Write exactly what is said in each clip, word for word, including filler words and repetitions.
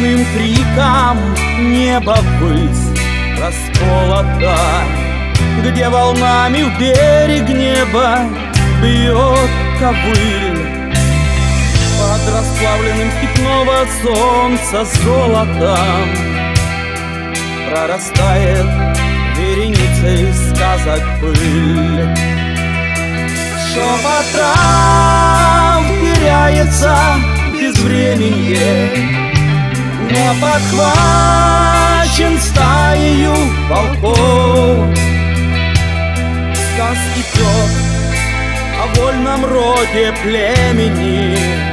Отчаянным криком небо ввысь расколото, где волнами в берег неба бьет ковыль. Под расплавленным степного солнца золотом прорастает вереницей сказок пыль. Шепот трав теряется безвременье, но подхвачен стаею волков. Сказ идет о вольном роде племени,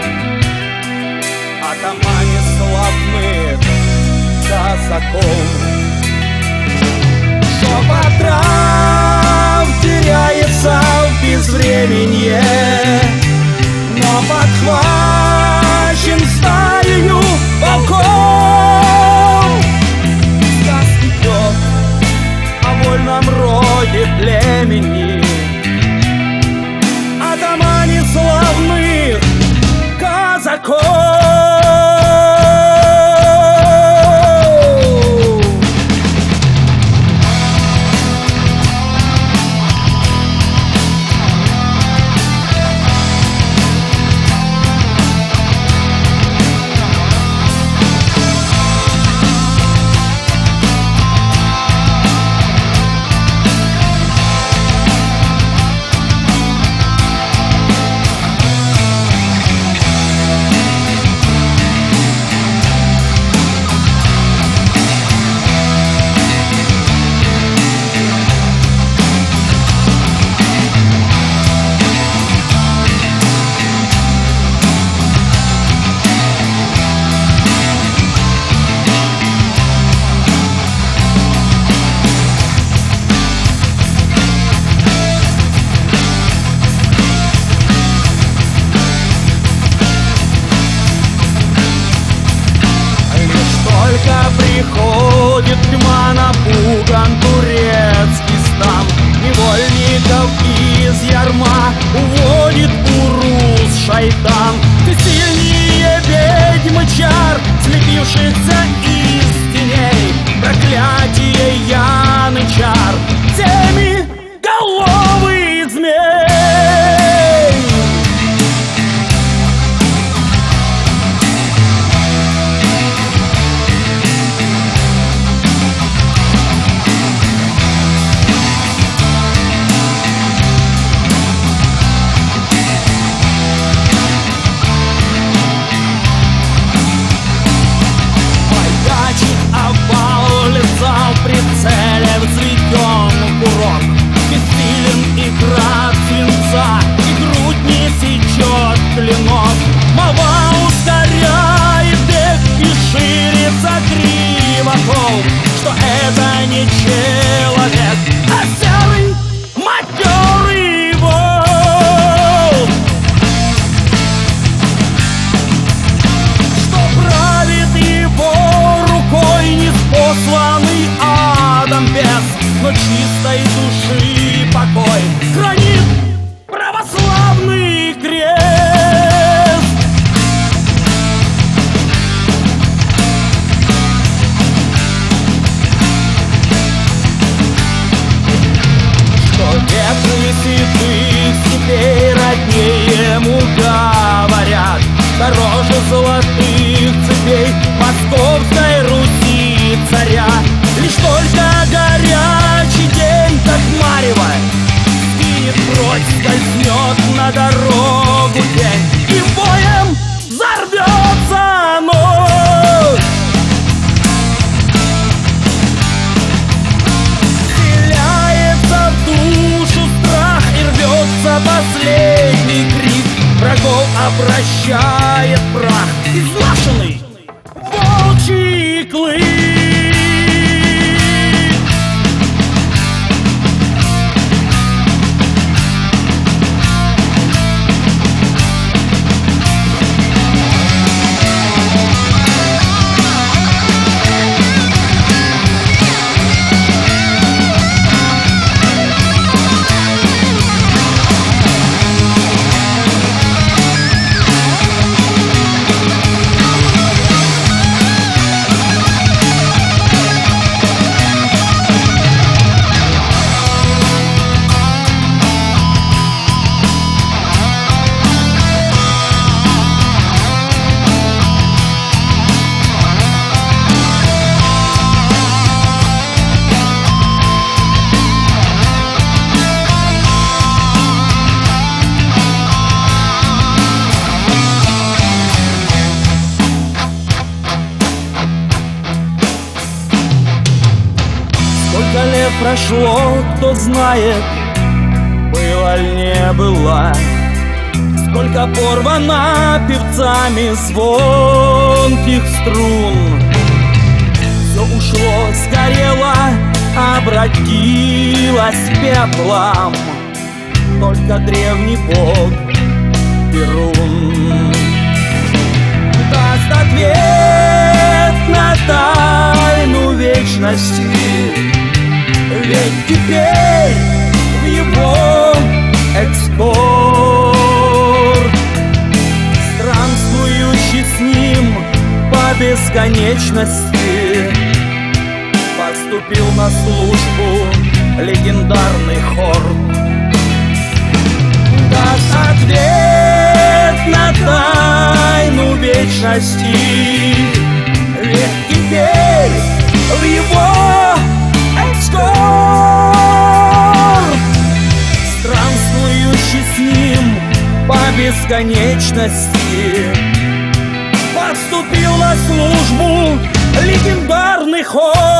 о домане славных казаков. Шепот трав теряется в безвременье, но подхвачен стаею волков. Сказ идет о вольном роде племени, о домане славных казаков. Приходит тьма, напуган турецкий стан, невольников из ярма уводит урус шайтан. Ты сильнее ведьм и чар, слепившихся из теней, проклятие янычар, теми головый змей. Прицеле взведен курок, бессилен и град свинца, и грудь не сечет клинок. Молва ускоряет бег и ширится кривокол, что это не человек, а серый матерый волк, что правит его рукой неспосланный адом бес, но чистой души покой хранит православный крест. Что ветры святых степей роднее ему говорят, дороже золотых цепей Московской Руси царя. Лишь только горячий день, как марево, скинет прочь, скользнет на дорогу день, и боем взорвется ночь. Вселяется в душу страх, и рвется последний крик, врагов обращает прах, изнашенный волчий клык. прошло, кто знает, было ли не было. Сколько порвано певцами звонких струн. Все ушло, сгорело, обратилось пеплом. Только древний бог Перун даст ответ на тайну вечности. Ведь теперь в его эскорт странствующий с ним по бесконечности поступил на службу легендарный хорд. Даст ответ на тайну вечности. Ведь теперь в его эскорт странствующий с ним по бесконечности поступил на службу легендарный хор.